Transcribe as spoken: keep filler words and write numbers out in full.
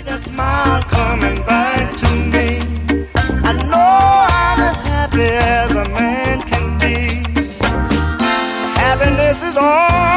The smile coming back to me. I know I'm as happy as a man can be. Happiness is all